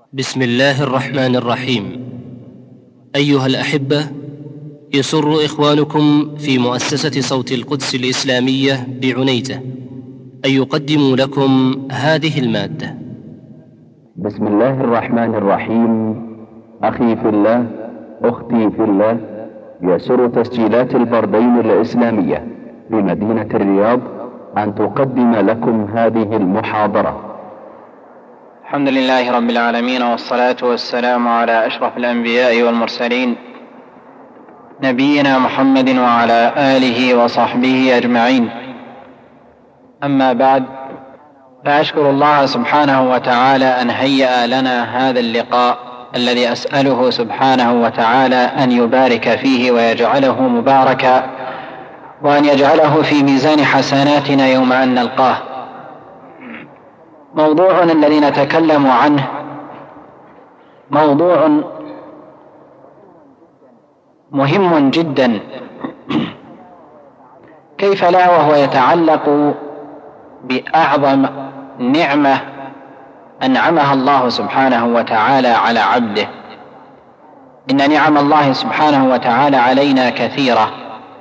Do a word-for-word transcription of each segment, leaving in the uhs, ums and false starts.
بسم الله الرحمن الرحيم. أيها الأحبة، يسر إخوانكم في مؤسسة صوت القدس الإسلامية بعنيزة أن يقدموا لكم هذه المادة. بسم الله الرحمن الرحيم. أخي في الله، أختي في الله، يسر تسجيلات البردين الإسلامية بمدينة الرياض أن تقدم لكم هذه المحاضرة. الحمد لله رب العالمين، والصلاة والسلام على أشرف الأنبياء والمرسلين، نبينا محمد وعلى آله وصحبه أجمعين. أما بعد، فأشكر الله سبحانه وتعالى أن هيأ لنا هذا اللقاء الذي أسأله سبحانه وتعالى أن يبارك فيه ويجعله مباركا، وأن يجعله في ميزان حسناتنا يوم أن نلقاه. موضوعنا الذي نتكلم عنه موضوع مهم جدا، كيف لا وهو يتعلق بأعظم نعمة أنعمها الله سبحانه وتعالى على عبده. إن نعم الله سبحانه وتعالى علينا كثيرة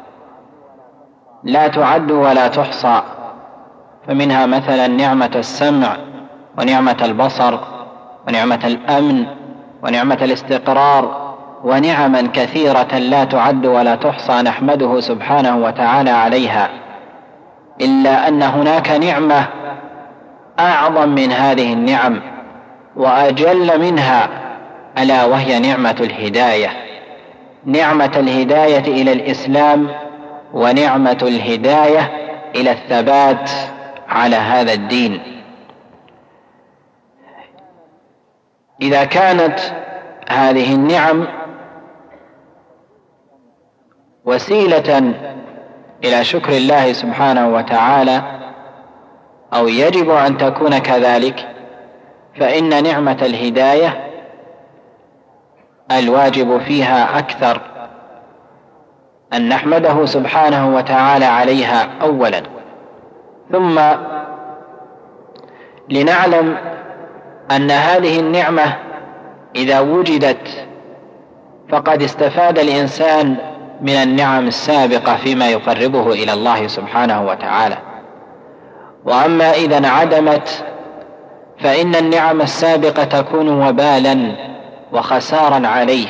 لا تعد ولا تحصى، فمنها مثلا نعمة السمع، ونعمة البصر، ونعمة الأمن، ونعمة الاستقرار، ونعما كثيرة لا تعد ولا تحصى نحمده سبحانه وتعالى عليها. إلا أن هناك نعمة أعظم من هذه النعم وأجل منها، ألا وهي نعمة الهداية، نعمة الهداية إلى الإسلام، ونعمة الهداية إلى الثبات على هذا الدين. إذا كانت هذه النعم وسيلة إلى شكر الله سبحانه وتعالى، أو يجب أن تكون كذلك، فإن نعمة الهداية الواجب فيها أكثر أن نحمده سبحانه وتعالى عليها أولا، ثم لنعلم أن هذه النعمة إذا وجدت فقد استفاد الإنسان من النعم السابقة فيما يقربه إلى الله سبحانه وتعالى. وأما إذا انعدمت فإن النعم السابقة تكون وبالا وخسارا عليه.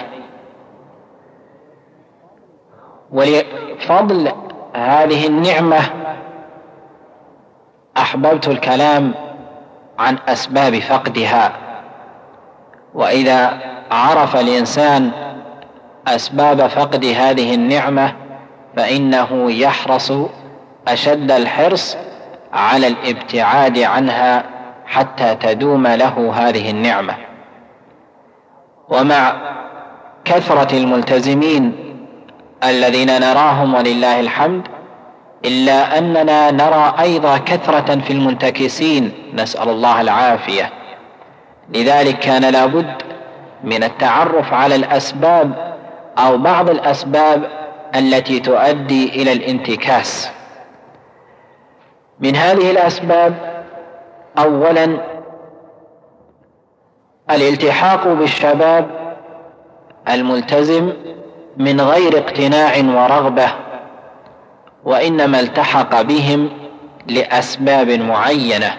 ولفضل هذه النعمة أحببت الكلام عن أسباب فقدها. وإذا عرف الإنسان أسباب فقد هذه النعمة فإنه يحرص أشد الحرص على الابتعاد عنها حتى تدوم له هذه النعمة. ومع كثرة الملتزمين الذين نراهم ولله الحمد، إلا أننا نرى أيضا كثرة في المنتكسين، نسأل الله العافية. لذلك كان لابد من التعرف على الأسباب أو بعض الأسباب التي تؤدي إلى الانتكاس. من هذه الأسباب أولا الالتحاق بالشباب الملتزم من غير اقتناع ورغبة، وإنما التحق بهم لأسباب معينة.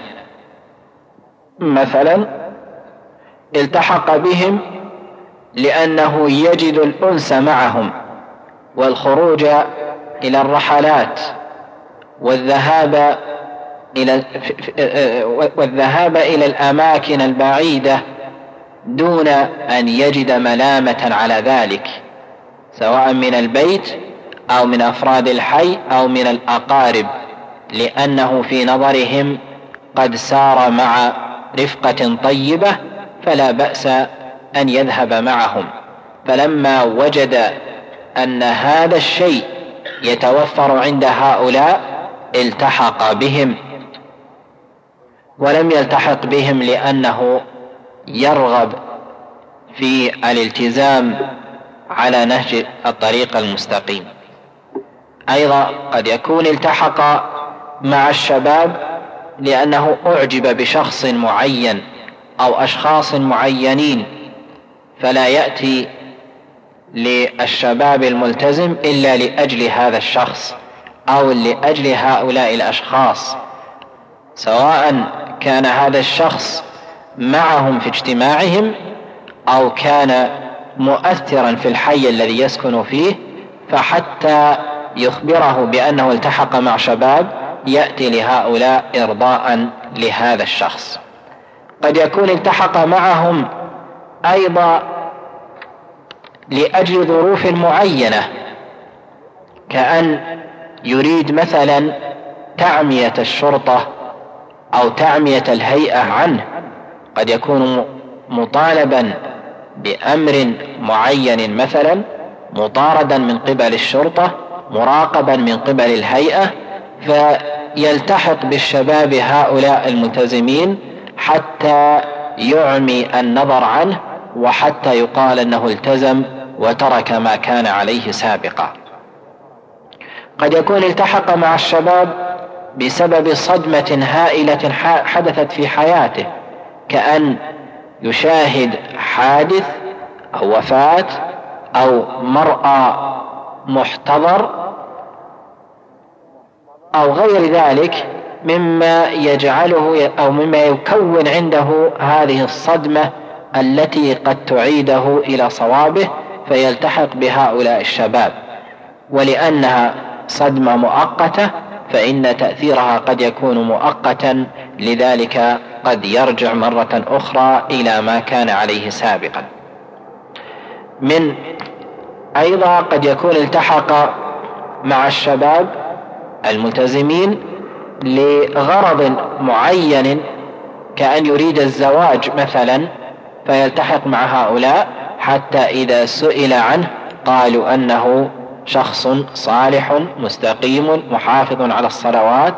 مثلا التحق بهم لأنه يجد الأنس معهم، والخروج إلى الرحلات، والذهاب إلى والذهاب إلى الأماكن البعيدة دون أن يجد ملامة على ذلك، سواء من البيت أو من أفراد الحي أو من الأقارب، لأنه في نظرهم قد سار مع رفقة طيبة فلا بأس أن يذهب معهم. فلما وجد أن هذا الشيء يتوفر عند هؤلاء التحق بهم، ولم يلتحق بهم لأنه يرغب في الالتزام على نهج الطريق المستقيم. أيضا قد يكون التحق مع الشباب لأنه أعجب بشخص معين أو أشخاص معينين، فلا يأتي للشباب الملتزم إلا لأجل هذا الشخص أو لأجل هؤلاء الأشخاص، سواء كان هذا الشخص معهم في اجتماعهم أو كان مؤثرا في الحي الذي يسكن فيه، فحتى يخبره بأنه التحق مع شباب يأتي لهؤلاء إرضاء لهذا الشخص. قد يكون التحق معهم أيضا لأجل ظروف معينة، كأن يريد مثلا تعمية الشرطة أو تعمية الهيئة عنه، قد يكون مطالبا بأمر معين، مثلا مطاردا من قبل الشرطة، مراقبا من قبل الهيئة، فيلتحق بالشباب هؤلاء الملتزمين حتى يعمي النظر عنه، وحتى يقال أنه التزم وترك ما كان عليه سابقا. قد يكون التحق مع الشباب بسبب صدمة هائلة حدثت في حياته، كأن يشاهد حادث أو وفاة أو مرأى محتضر أو غير ذلك مما يجعله أو مما يكون عنده هذه الصدمة التي قد تعيده إلى صوابه، فيلتحق بهؤلاء الشباب. ولأنها صدمة مؤقتة فإن تأثيرها قد يكون مؤقتا، لذلك قد يرجع مرة أخرى إلى ما كان عليه سابقا. من أيضا قد يكون التحق مع الشباب الملتزمين لغرض معين، كأن يريد الزواج مثلا، فيلتحق مع هؤلاء حتى إذا سئل عنه قالوا أنه شخص صالح مستقيم محافظ على الصلوات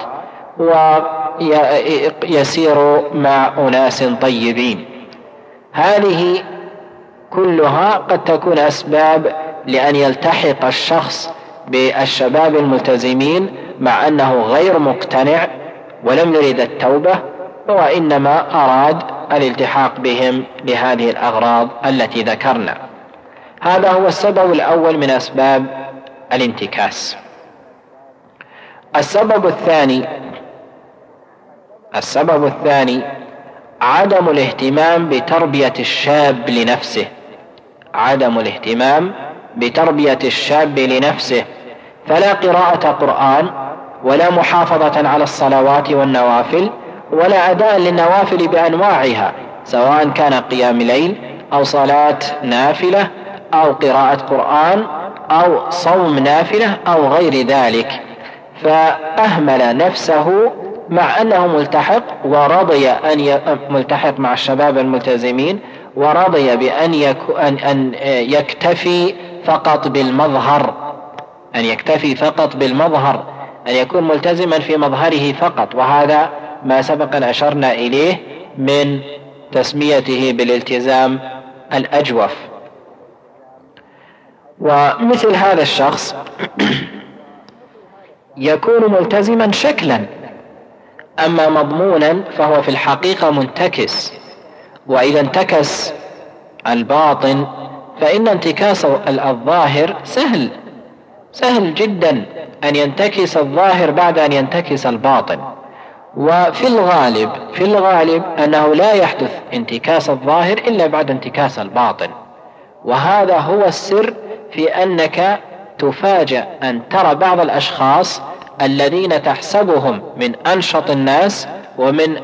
ويسير مع أناس طيبين. هذه كلها قد تكون أسباب لأن يلتحق الشخص بالشباب الملتزمين مع أنه غير مقتنع ولم يريد التوبة، وإنما أراد الالتحاق بهم لهذه الأغراض التي ذكرنا. هذا هو السبب الأول من أسباب الانتكاس. السبب الثاني السبب الثاني عدم الاهتمام بتربية الشاب لنفسه عدم الاهتمام بتربية الشاب لنفسه فلا قراءة قرآن ولا محافظة على الصلوات والنوافل ولا أداء للنوافل بأنواعها، سواء كان قيام ليل أو صلاة نافلة أو قراءة قرآن أو صوم نافلة أو غير ذلك، فأهمل نفسه مع أنه ملتحق ورضي أن ي... ملتحق مع الشباب الملتزمين، ورضي بأن يك... أن... أن يكتفي فقط بالمظهر أن يكتفي فقط بالمظهر أن يكون ملتزما في مظهره فقط، وهذا ما سبق أن أشرنا إليه من تسميته بالالتزام الأجوف. ومثل هذا الشخص يكون ملتزما شكلا، أما مضمونا فهو في الحقيقة منتكس، وإذا انتكس الباطن فإن انتكاس الظاهر سهل سهل جدا أن ينتكس الظاهر بعد أن ينتكس الباطن. وفي الغالب في الغالب أنه لا يحدث انتكاس الظاهر إلا بعد انتكاس الباطن، وهذا هو السر في أنك تفاجأ أن ترى بعض الأشخاص الذين تحسبهم من أنشط الناس ومن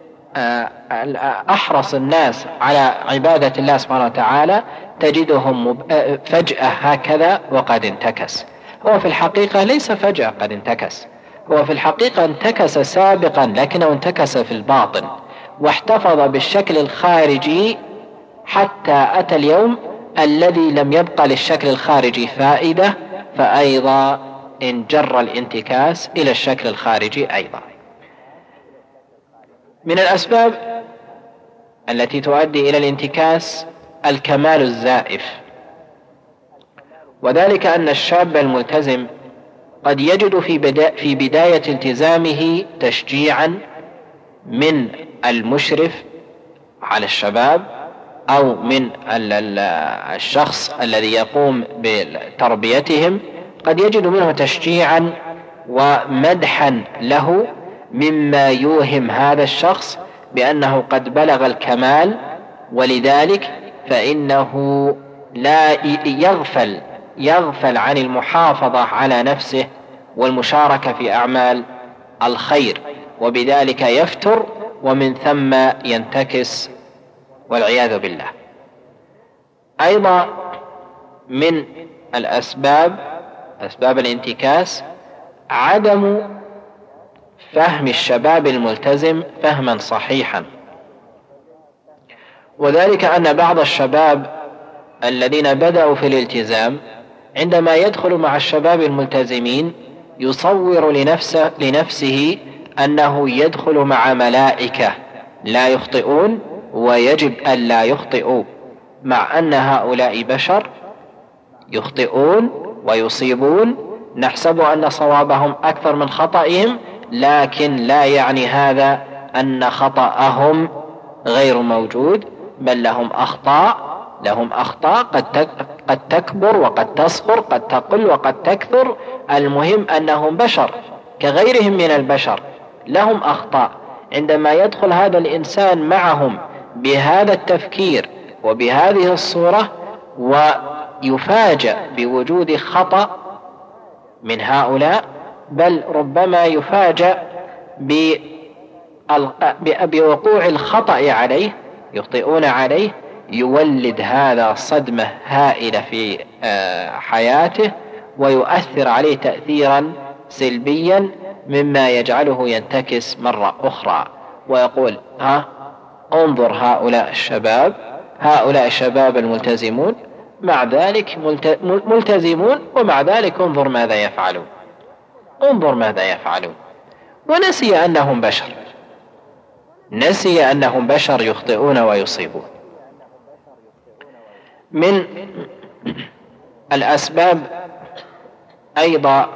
أحرص الناس على عبادة الله سبحانه وتعالى، تجدهم فجأة هكذا وقد انتكس. هو في الحقيقة ليس فجأة قد انتكس، هو في الحقيقة انتكس سابقا، لكنه انتكس في الباطن واحتفظ بالشكل الخارجي حتى أتى اليوم الذي لم يبقى للشكل الخارجي فائدة، فأيضا انجر الانتكاس إلى الشكل الخارجي أيضا. من الأسباب التي تؤدي إلى الانتكاس الكمال الزائف، وذلك أن الشاب الملتزم قد يجد في, بدا في بداية التزامه تشجيعا من المشرف على الشباب أو من الشخص الذي يقوم بتربيتهم قد يجد منه تشجيعا ومدحا له، مما يوهم هذا الشخص بأنه قد بلغ الكمال، ولذلك فإنه لا يغفل يغفل عن المحافظة على نفسه والمشاركة في أعمال الخير، وبذلك يفتر ومن ثم ينتكس والعياذ بالله. أيضا من الأسباب أسباب الانتكاس عدم فهم الشباب الملتزم فهما صحيحا، وذلك أن بعض الشباب الذين بدأوا في الالتزام عندما يدخل مع الشباب الملتزمين يصور لنفسه, لنفسه أنه يدخل مع ملائكة لا يخطئون ويجب أن لا يخطئوا، مع أن هؤلاء بشر يخطئون ويصيبون، نحسب أن صوابهم أكثر من خطئهم، لكن لا يعني هذا أن خطأهم غير موجود، بل لهم أخطاء لهم أخطاء قد تكبر وقد تصغر، قد تقل وقد تكثر، المهم أنهم بشر كغيرهم من البشر لهم أخطاء. عندما يدخل هذا الإنسان معهم بهذا التفكير وبهذه الصورة ويفاجأ بوجود خطأ من هؤلاء، بل ربما يفاجأ بوقوع الخطأ عليه، يخطئون عليه، يولد هذا صدمة هائلة في حياته ويؤثر عليه تأثيرا سلبيا، مما يجعله ينتكس مرة أخرى ويقول ها انظر هؤلاء الشباب هؤلاء الشباب الملتزمون مع ذلك ملتزمون ومع ذلك انظر ماذا يفعلون انظر ماذا يفعلون ونسي أنهم بشر نسي أنهم بشر يخطئون ويصيبون. من الأسباب أيضا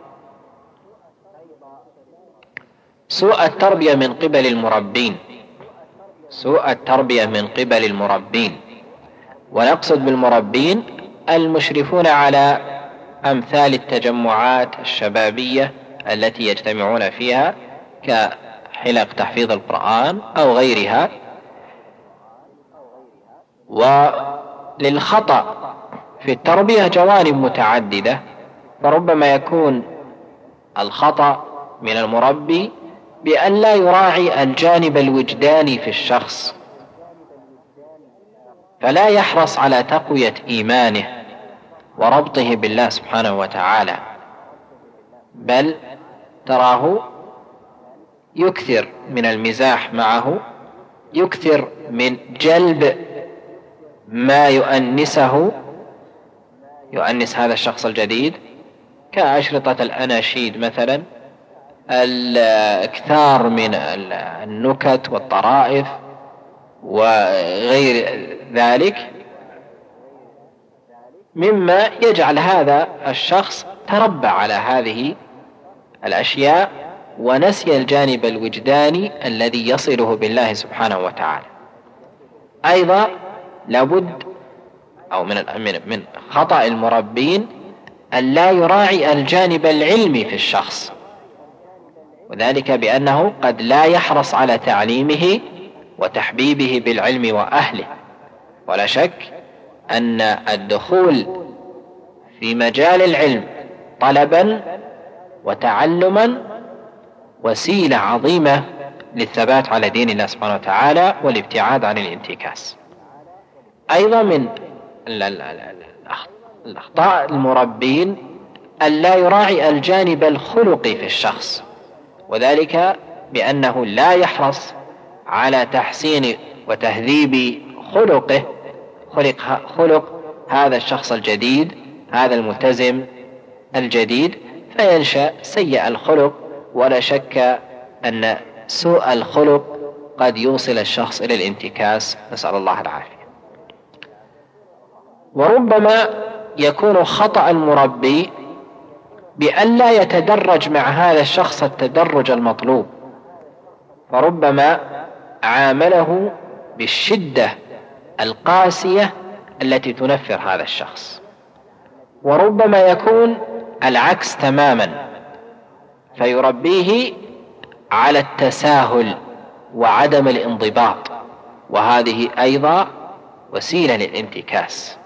سوء التربية من قبل المربين سوء التربية من قبل المربين ونقصد بالمربين المشرفون على أمثال التجمعات الشبابية التي يجتمعون فيها كحلق تحفيظ القرآن أو غيرها. وللخطأ في التربية جوانب متعددة، فربما يكون الخطأ من المربي بأن لا يراعي الجانب الوجداني في الشخص، فلا يحرص على تقوية إيمانه وربطه بالله سبحانه وتعالى، بل تراه يكثر من المزاح معه، يكثر من جلب ما يؤنسه يؤنس هذا الشخص الجديد كأشرطة الأناشيد مثلا، الإكثار من النكت والطرائف وغير ذلك، مما يجعل هذا الشخص تربى على هذه الأشياء ونسي الجانب الوجداني الذي يصله بالله سبحانه وتعالى. أيضا لابد أو من من خطأ المربين أن لا يراعي الجانب العلمي في الشخص، وذلك بأنه قد لا يحرص على تعليمه وتحبيبه بالعلم وأهله. ولا شك أن الدخول في مجال العلم طلبا وتعلما وسيلة عظيمة للثبات على دين الله سبحانه وتعالى والابتعاد عن الانتكاس. أيضا من الأخطاء المربين أن لا يراعي الجانب الخلقي في الشخص، وذلك بأنه لا يحرص على تحسين وتهذيب خلقه خلق, خلق هذا الشخص الجديد، هذا الملتزم الجديد، فينشأ سيء الخلق. ولا شك أن سوء الخلق قد يوصل الشخص إلى الانتكاس، نسأل الله العافية. وربما يكون خطأ المربي بأن لا يتدرج مع هذا الشخص التدرج المطلوب، فربما عامله بالشدة القاسية التي تنفر هذا الشخص، وربما يكون العكس تماما فيربيه على التساهل وعدم الانضباط، وهذه أيضا وسيلة للانتكاس.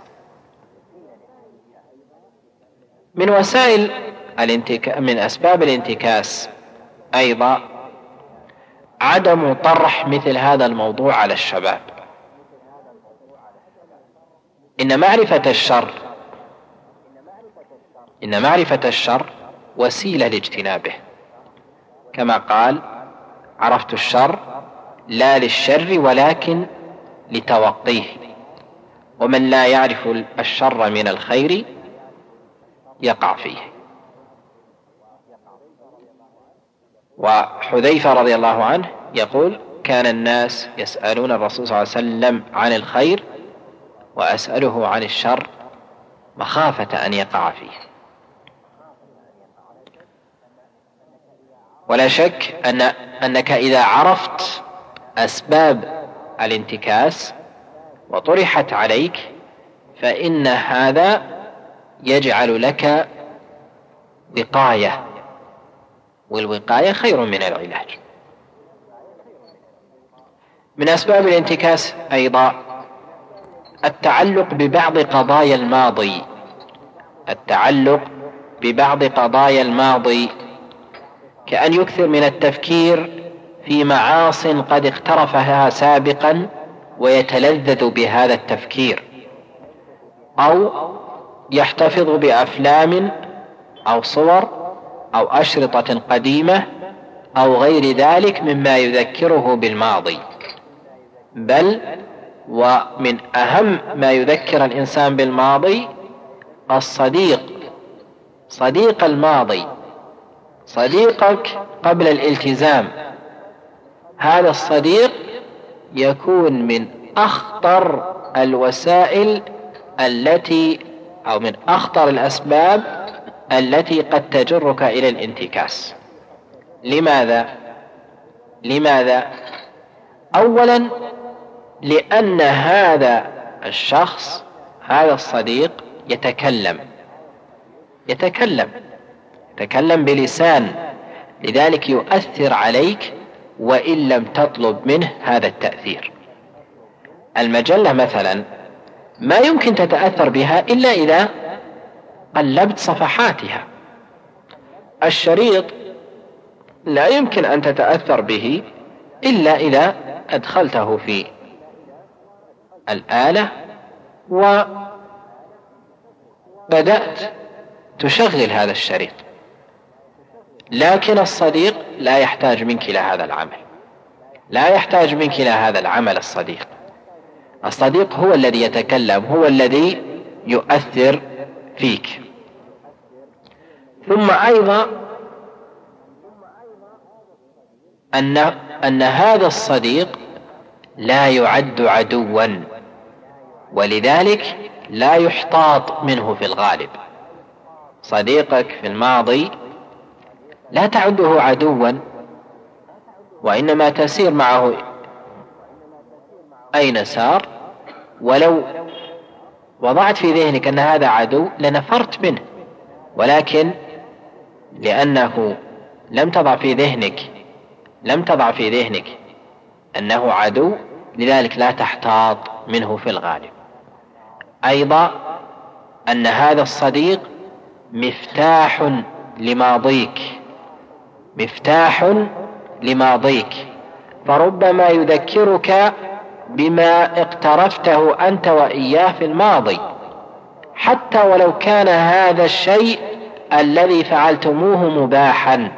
من وسائل الانتكاس من أسباب الانتكاس أيضا عدم طرح مثل هذا الموضوع على الشباب. إن معرفة الشر إن معرفة الشر وسيلة لاجتنابه، كما قال: عرفت الشر لا للشر ولكن لتوقيه، ومن لا يعرف الشر من الخير يقع فيه. وحذيفة رضي الله عنه يقول: كان الناس يسألون الرسول صلى الله عليه وسلم عن الخير وأسأله عن الشر مخافة أن يقع فيه. ولا شك أن أنك إذا عرفت أسباب الانتكاس وطرحت عليك فإن هذا يجعل لك وقاية، والوقاية خير من العلاج. من أسباب الانتكاس أيضا التعلق ببعض قضايا الماضي التعلق ببعض قضايا الماضي كأن يكثر من التفكير في معاصٍ قد اقترفها سابقا ويتلذذ بهذا التفكير، أو يحتفظ بأفلام أو صور أو أشرطة قديمة أو غير ذلك مما يذكره بالماضي. بل ومن أهم ما يذكر الإنسان بالماضي الصديق صديق الماضي، صديقك قبل الالتزام. هذا الصديق يكون من أخطر الوسائل التي أو من أخطر الأسباب التي قد تجرك إلى الانتكاس. لماذا؟ لماذا؟ أولا لأن هذا الشخص هذا الصديق يتكلم يتكلم يتكلم بلسان، لذلك يؤثر عليك وإن لم تطلب منه هذا التأثير. المجلة مثلا ما يمكن تتأثر بها إلا إذا قلبت صفحاتها. الشريط لا يمكن أن تتأثر به إلا إذا أدخلته في الآلة وبدأت تشغل هذا الشريط. لكن الصديق لا يحتاج منك إلى هذا العمل لا يحتاج منك إلى هذا العمل الصديق الصديق هو الذي يتكلم، هو الذي يؤثر فيك. ثم أيضا أن, أن هذا الصديق لا يعد عدوا، ولذلك لا يحتاط منه في الغالب. صديقك في الماضي لا تعده عدوا، وإنما تسير معه أين سار، ولو وضعت في ذهنك أن هذا عدو لنفرت منه، ولكن لأنه لم تضع في ذهنك لم تضع في ذهنك أنه عدو، لذلك لا تحتاط منه في الغالب. أيضا أن هذا الصديق مفتاح لماضيك مفتاح لماضيك فربما يذكرك بما اقترفته أنت وإياه في الماضي، حتى ولو كان هذا الشيء الذي فعلتموه مباحا.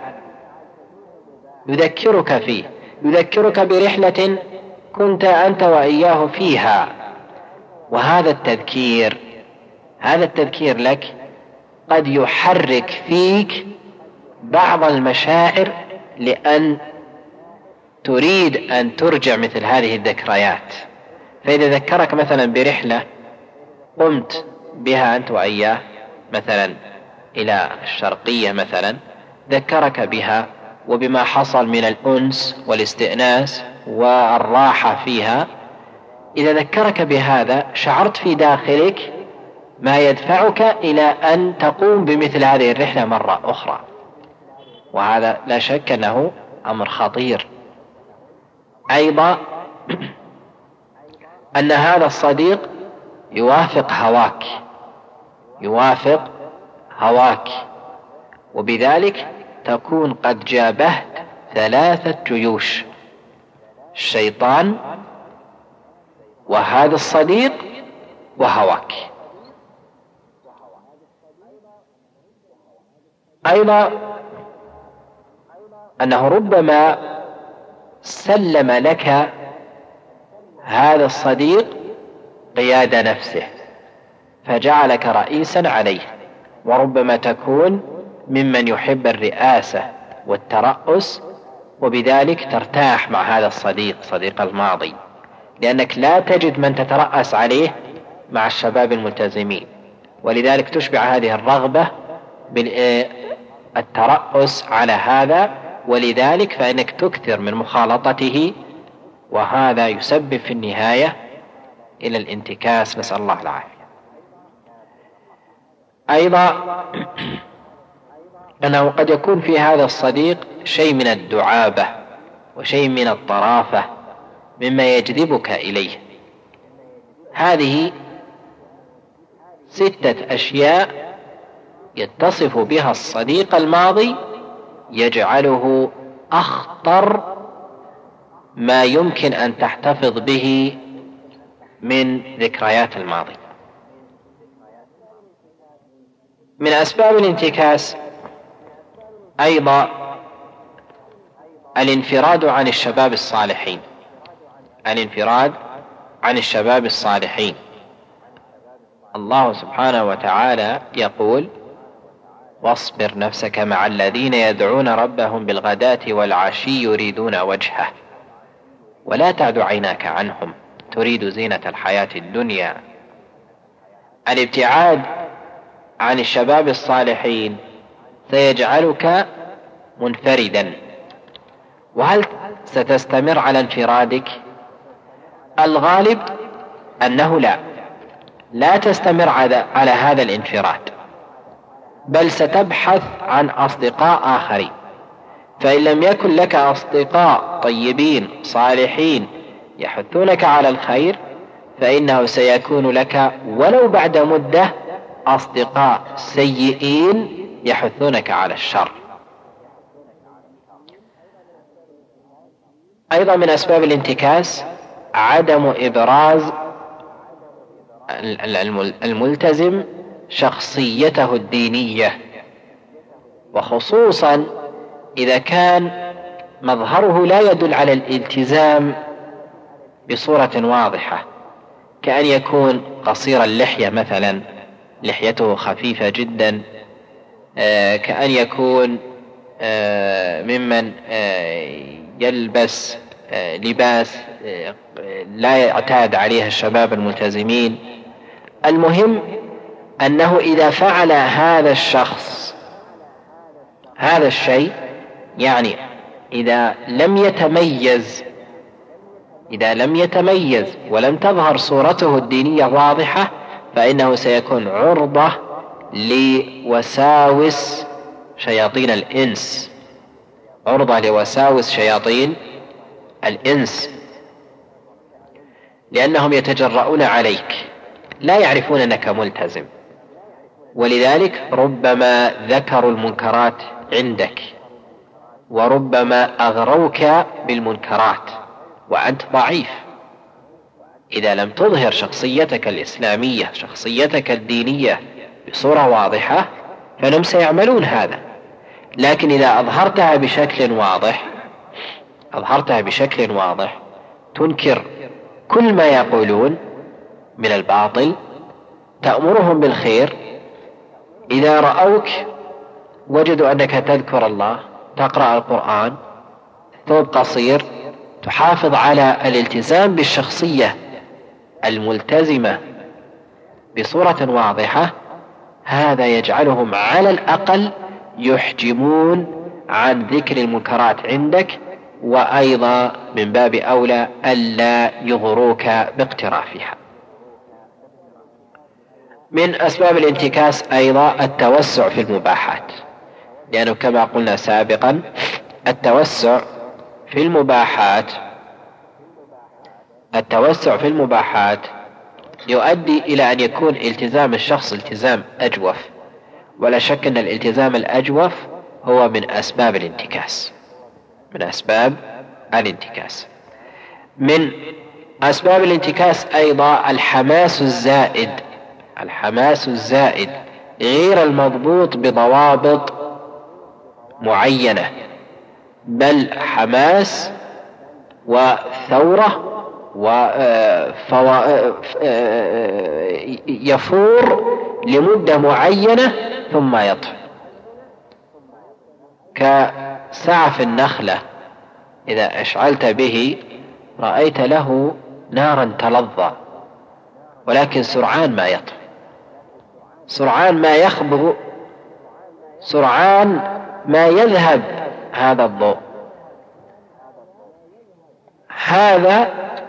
يذكرك فيه يذكرك برحلة كنت أنت وإياه فيها، وهذا التذكير هذا التذكير لك قد يحرك فيك بعض المشاعر لأن تريد أن ترجع مثل هذه الذكريات. فإذا ذكرك مثلا برحلة قمت بها أنت وإياه مثلا إلى الشرقية مثلا، ذكرك بها وبما حصل من الأنس والاستئناس والراحة فيها، إذا ذكرك بهذا شعرت في داخلك ما يدفعك إلى أن تقوم بمثل هذه الرحلة مرة أخرى، وهذا لا شك أنه أمر خطير. أيضا أن هذا الصديق يوافق هواك يوافق هواك وبذلك تكون قد جابهت ثلاثة جيوش: الشيطان وهذا الصديق وهواك. أيضا أنه ربما سلم لك هذا الصديق قيادة نفسه فجعلك رئيسا عليه، وربما تكون ممن يحب الرئاسة والترأس، وبذلك ترتاح مع هذا الصديق صديق الماضي، لأنك لا تجد من تترأس عليه مع الشباب الملتزمين، ولذلك تشبع هذه الرغبة بالترأس على هذا، ولذلك فإنك تكثر من مخالطته، وهذا يسبب في النهاية إلى الانتكاس، نسأل الله العافية. أيضا أنه قد يكون في هذا الصديق شيء من الدعابة وشيء من الطرافة مما يجذبك إليه. هذه ستة أشياء يتصف بها الصديق الماضي يجعله أخطر ما يمكن أن تحتفظ به من ذكريات الماضي. من أسباب الانتكاس أيضا الانفراد عن الشباب الصالحين الانفراد عن الشباب الصالحين. الله سبحانه وتعالى يقول: واصبر نفسك مع الذين يدعون ربهم بالغداة والعشي يريدون وجهه ولا تعد عيناك عنهم تريد زينة الحياة الدنيا. الابتعاد عن الشباب الصالحين سيجعلك منفردا. وهل ستستمر على انفرادك؟ الغالب أنه لا لا تستمر على هذا الانفراد، بل ستبحث عن أصدقاء آخرين. فإن لم يكن لك أصدقاء طيبين صالحين يحثونك على الخير، فإنه سيكون لك ولو بعد مدة أصدقاء سيئين يحثونك على الشر. أيضا من أسباب الانتكاس عدم إبراز الملتزم شخصيته الدينية، وخصوصا إذا كان مظهره لا يدل على الالتزام بصورة واضحة، كأن يكون قصير اللحية مثلا، لحيته خفيفة جدا، كأن يكون ممن يلبس لباس لا يعتاد عليه الشباب الملتزمين. المهم أنه إذا فعل هذا الشخص هذا الشيء، يعني إذا لم يتميز إذا لم يتميز ولم تظهر صورته الدينية واضحة، فإنه سيكون عرضة لوساوس شياطين الإنس عرضة لوساوس شياطين الإنس لأنهم يتجرؤون عليك، لا يعرفون أنك ملتزم، ولذلك ربما ذكروا المنكرات عندك، وربما أغروك بالمنكرات وأنت ضعيف. إذا لم تظهر شخصيتك الإسلامية شخصيتك الدينية بصورة واضحة فهم سيعملون هذا. لكن إذا أظهرتها بشكل واضح أظهرتها بشكل واضح تنكر كل ما يقولون من الباطل، تأمرهم بالخير، إذا رأوك وجدوا أنك تذكر الله، تقرأ القرآن، ثوب قصير، تحافظ على الالتزام بالشخصية الملتزمة بصورة واضحة، هذا يجعلهم على الأقل يحجمون عن ذكر المنكرات عندك، وأيضا من باب أولى ألا يغروك باقترافها. من أسباب الانتكاس أيضا التوسع في المباحات، لأنه كما قلنا سابقا التوسع في المباحات التوسع في المباحات يؤدي إلى أن يكون التزام الشخص التزام أجوف، ولا شك أن الالتزام الأجوف هو من أسباب الانتكاس من أسباب الانتكاس من أسباب الانتكاس أيضا الحماس الزائد الحماس الزائد غير المضبوط بضوابط معينة، بل حماس وثورة ويفور لمدة معينة ثم يطفئ، كسعف النخلة إذا أشعلت به رأيت له نارا تلظى، ولكن سرعان ما يطفئ، سرعان ما يخبر، سرعان ما يذهب هذا الضوء. هذا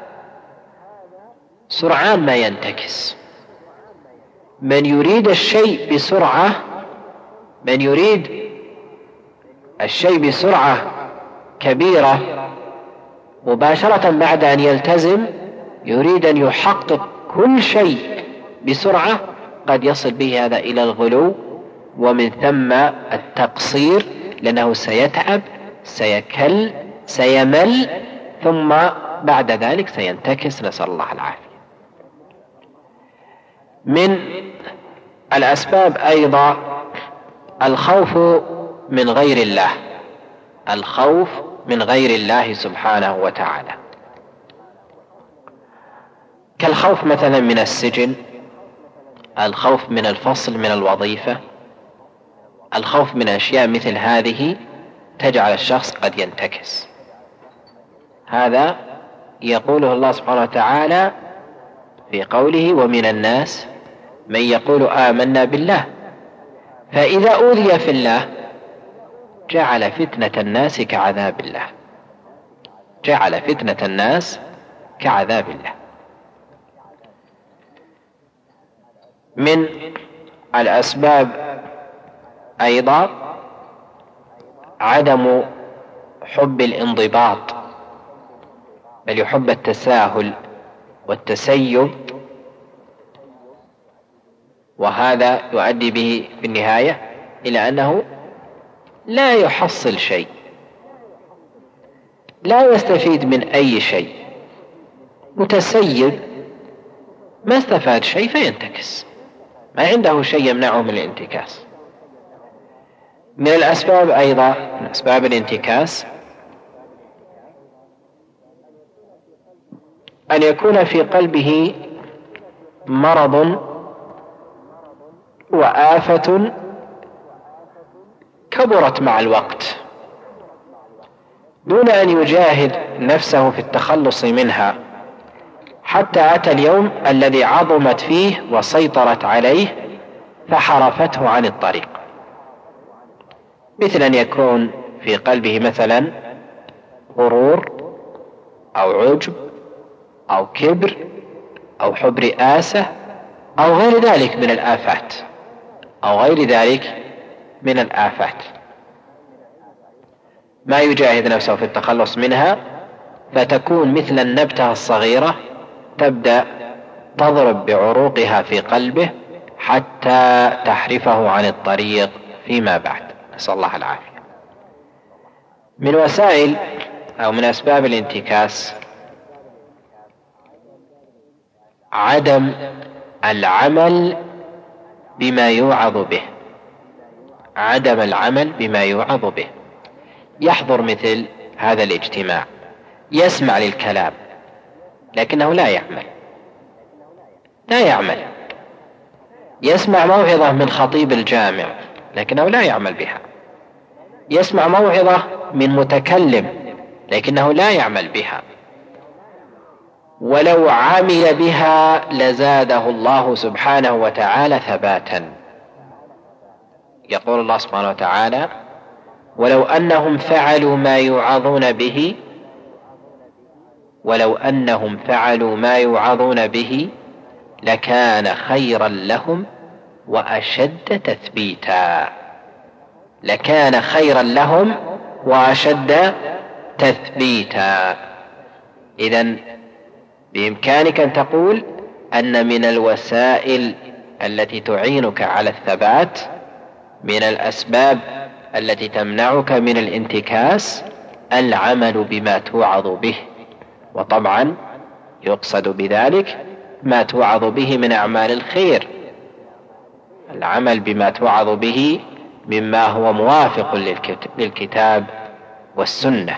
سرعان ما ينتكس. من يريد الشيء بسرعة من يريد الشيء بسرعة كبيرة مباشرة بعد أن يلتزم، يريد أن يحقق كل شيء بسرعة، قد يصل به هذا إلى الغلو ومن ثم التقصير، لأنه سيتعب سيكل سيمل ثم بعد ذلك سينتكس، نسأل الله العافية. من الأسباب أيضا الخوف من غير الله الخوف من غير الله سبحانه وتعالى، كالخوف مثلا من السجن، الخوف من الفصل من الوظيفة، الخوف من أشياء مثل هذه تجعل الشخص قد ينتكس. هذا يقوله الله سبحانه وتعالى في قوله ومن الناس من يقول آمنا بالله فإذا أوذي في الله جعل فتنة الناس كعذاب الله جعل فتنة الناس كعذاب الله. من الأسباب أيضا عدم حب الانضباط، بل يحب التساهل والتسيب، وهذا يؤدي به في النهاية إلى أنه لا يحصل شيء، لا يستفيد من أي شيء، متسيب ما استفاد شيء فينتكس، ما عنده شيء يمنعه من الانتكاس. من الأسباب أيضا من أسباب الانتكاس أن يكون في قلبه مرض وآفة كبرت مع الوقت دون أن يجاهد نفسه في التخلص منها، حتى أتى اليوم الذي عظمت فيه وسيطرت عليه فحرفته عن الطريق، مثل أن يكون في قلبه مثلا غرور أو عجب أو كبر أو حب رئاسة أو غير ذلك من الآفات أو غير ذلك من الآفات ما يجاهد نفسه في التخلص منها، فتكون مثل النبتة الصغيرة تبدأ تضرب بعروقها في قلبه حتى تحرفه عن الطريق فيما بعد، نسأل الله العافية. من وسائل أو من أسباب الانتكاس عدم العمل بما يوعظ به عدم العمل بما يوعظ به. يحضر مثل هذا الاجتماع، يسمع للكلام لكنه لا يعمل لا يعمل يسمع موعظة من خطيب الجامع لكنه لا يعمل بها، يسمع موعظة من متكلم لكنه لا يعمل بها، ولو عمل بها لزاده الله سبحانه وتعالى ثباتا. يقول الله سبحانه وتعالى ولو أنهم فعلوا ما يوعظون به ولو أنهم فعلوا ما يوعظون به لكان خيرا لهم وأشد تثبيتا. لكان خيرا لهم وأشد تثبيتا. إذن بإمكانك أن تقول أن من الوسائل التي تعينك على الثبات، من الأسباب التي تمنعك من الانتكاس، العمل بما توعظ به. وطبعا يقصد بذلك ما توعظ به من أعمال الخير، العمل بما توعظ به مما هو موافق للكتاب والسنة.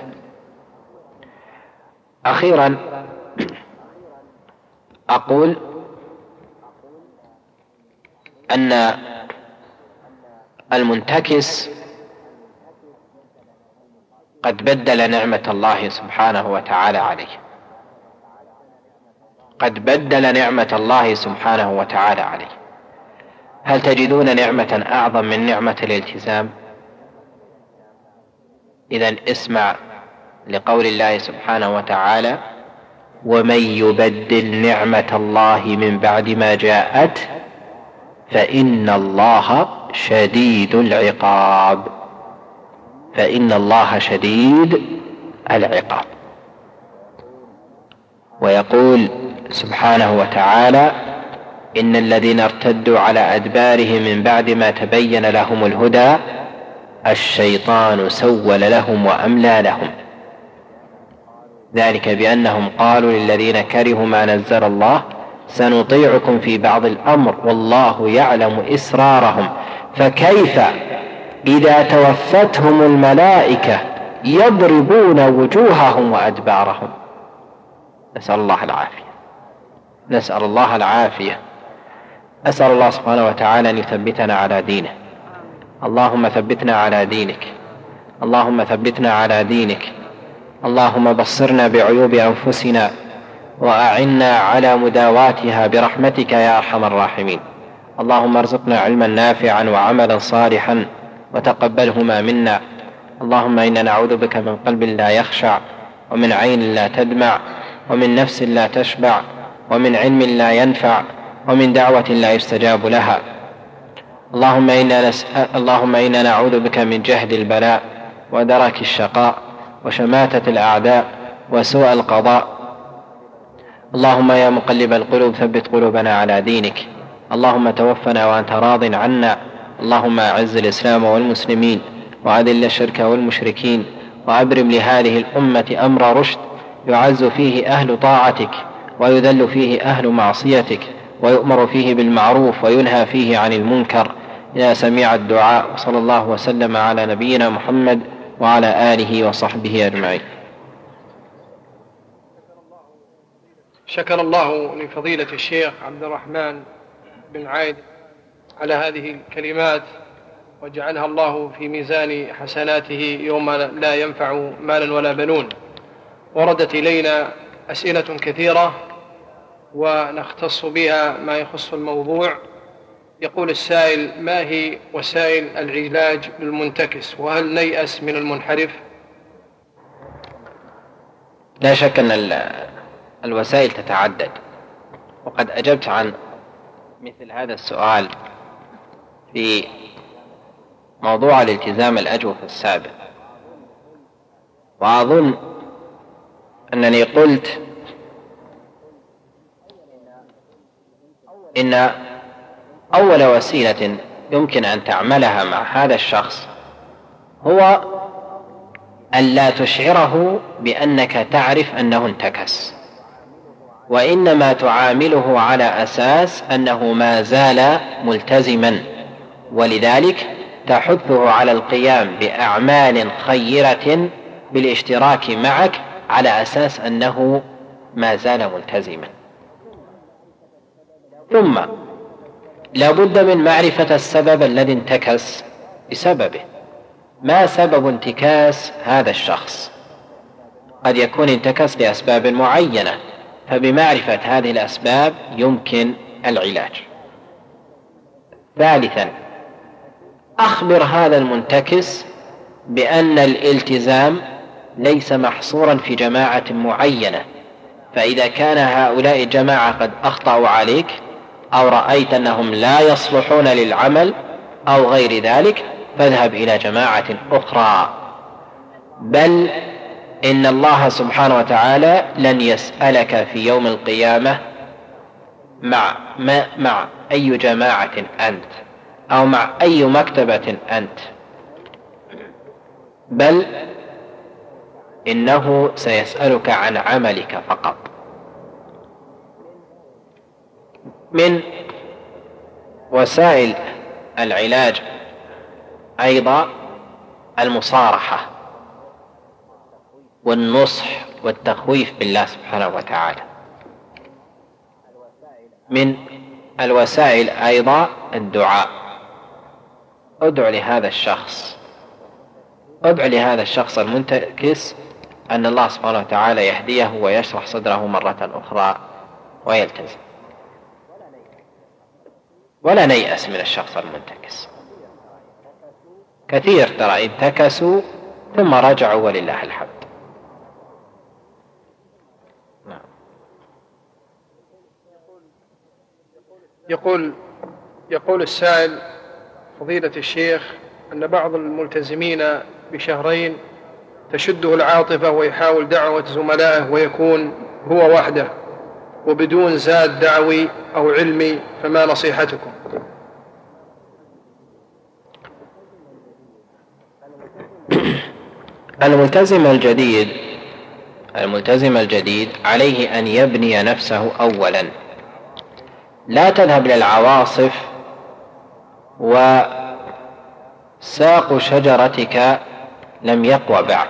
أخيرا أقول أن المنتكس قد بدل نعمة الله سبحانه وتعالى عليه، قد بدل نعمة الله سبحانه وتعالى عليه. هل تجدون نعمة أعظم من نعمة الالتزام؟ إذن اسمع لقول الله سبحانه وتعالى: ومن يبدل نعمة الله من بعد ما جاءت فإن الله شديد العقاب. فإن الله شديد العقاب. ويقول سبحانه وتعالى: إن الذين ارتدوا على أدبارهم من بعد ما تبين لهم الهدى الشيطان سول لهم وأملى لهم، ذلك بأنهم قالوا للذين كرهوا ما نزل الله سنطيعكم في بعض الأمر والله يعلم إسرارهم فكيف إذا توفتهم الملائكة يضربون وجوههم وأدبارهم. نسأل الله العافية، نسأل الله العافية. أسأل الله سبحانه وتعالى أن يثبتنا على دينه. اللهم ثبتنا على دينك، اللهم ثبتنا على دينك. اللهم بصرنا بعيوب أنفسنا وأعنا على مداواتها برحمتك يا أرحم الراحمين. اللهم ارزقنا علما نافعا وعملا صالحا وتقبلهما منا. اللهم إنا نعوذ بك من قلب لا يخشع، ومن عين لا تدمع، ومن نفس لا تشبع، ومن علم لا ينفع، ومن دعوة لا يستجاب لها. اللهم إنا, نسأل اللهم إنا نعوذ بك من جهد البلاء ودرك الشقاء وشماتة الأعداء وسوء القضاء. اللهم يا مقلب القلوب ثبت قلوبنا على دينك. اللهم توفنا وأنت راض عنا. اللهم أعز الإسلام والمسلمين وأذل الشرك والمشركين، وأبرم لهذه الأمة أمر رشد يعز فيه أهل طاعتك ويذل فيه أهل معصيتك، ويؤمر فيه بالمعروف وينهى فيه عن المنكر. يا سميع الدعاء. وصلى الله وسلم على نبينا محمد وعلى آله وصحبه أجمعين. شكر الله لفضيلة الشيخ عبد الرحمن بن عايد على هذه الكلمات، وجعلها الله في ميزان حسناته يوم لا ينفع مال ولا بنون. وردت إلينا أسئلة كثيرة ونختص بها ما يخص الموضوع. يقول السائل: ما هي وسائل العلاج للمنتكس، وهل نيأس من المنحرف؟ لا شك أن الوسائل تتعدد، وقد أجبت عن مثل هذا السؤال في موضوع الالتزام الأجوف السابق، وأظن أنني قلت إن أول وسيلة يمكن أن تعملها مع هذا الشخص هو أن لا تشعره بأنك تعرف أنه انتكس، وإنما تعامله على أساس أنه ما زال ملتزما، ولذلك تحثه على القيام بأعمال خيرة بالاشتراك معك على أساس أنه ما زال ملتزما. ثم لا بد من معرفة السبب الذي انتكس بسببه. ما سبب انتكاس هذا الشخص؟ قد يكون انتكس لأسباب معينة، فبمعرفة هذه الأسباب يمكن العلاج. ثالثا، أخبر هذا المنتكس بأن الالتزام ليس محصورا في جماعة معينة، فإذا كان هؤلاء الجماعة قد أخطأوا عليك أو رأيت أنهم لا يصلحون للعمل أو غير ذلك فاذهب إلى جماعة أخرى. بل إن الله سبحانه وتعالى لن يسألك في يوم القيامة مع, ما مع أي جماعة أنت أو مع أي مكتبة أنت، بل إنه سيسألك عن عملك فقط. من وسائل العلاج أيضا المصارحة والنصح والتخويف بالله سبحانه وتعالى. من الوسائل أيضا الدعاء. ادع لهذا الشخص ادع لهذا الشخص المنتكس أن الله سبحانه وتعالى يهديه ويشرح صدره مرة أخرى ويلتزم. ولا نيأس من الشخص المنتكس، كثير ترى انتكسوا ثم رجعوا ولله الحمد. يقول يقول السائل: فضيلة الشيخ، أن بعض الملتزمين بشهرين تشده العاطفة ويحاول دعوة زملائه ويكون هو وحده وبدون زاد دعوي أو علمي، فما نصيحتكم؟ الملتزم الجديد الملتزم الجديد عليه أن يبني نفسه أولا، لا تذهب للعواصف وساق شجرتك لم يقوى بعد.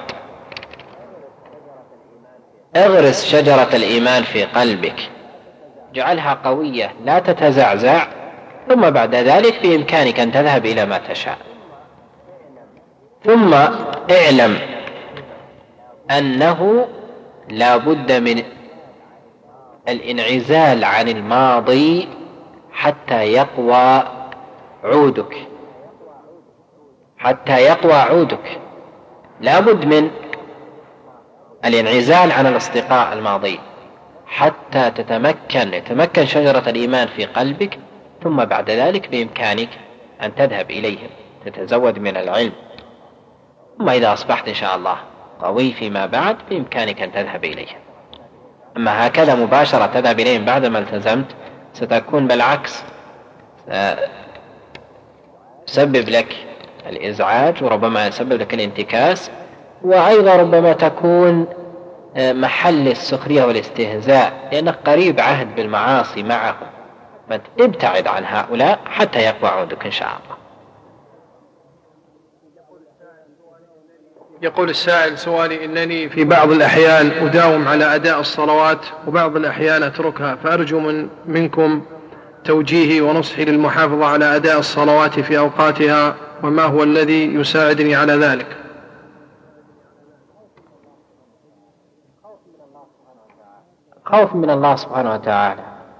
اغرس شجرة الإيمان في قلبك، جعلها قوية لا تتزعزع، ثم بعد ذلك بإمكانك أن تذهب إلى ما تشاء. ثم اعلم أنه لا بد من الانعزال عن الماضي حتى يقوى عودك حتى يقوى عودك لا بد من الانعزال عن الأصدقاء الماضي حتى تتمكن يتمكن شجرة الإيمان في قلبك، ثم بعد ذلك بإمكانك أن تذهب إليهم تتزود من العلم. ثم إذا أصبحت إن شاء الله قوي فيما بعد بإمكانك أن تذهب إليهم. أما هكذا مباشرة تذهب إليهم بعدما التزمت ستكون بالعكس، تسبب لك الإزعاج وربما يسبب لك الانتكاس، وأيضا ربما تكون محل السخرية والاستهزاء لأنك قريب عهد بالمعاصي معهم. ابتعد عن هؤلاء حتى يقوى عودك إن شاء الله. يقول السائل: سؤالي إنني في بعض الأحيان أداوم على أداء الصلوات وبعض الأحيان أتركها، فأرجو من منكم توجيهي ونصحي للمحافظة على أداء الصلوات في أوقاتها، وما هو الذي يساعدني على ذلك؟ خوف من الله سبحانه وتعالى،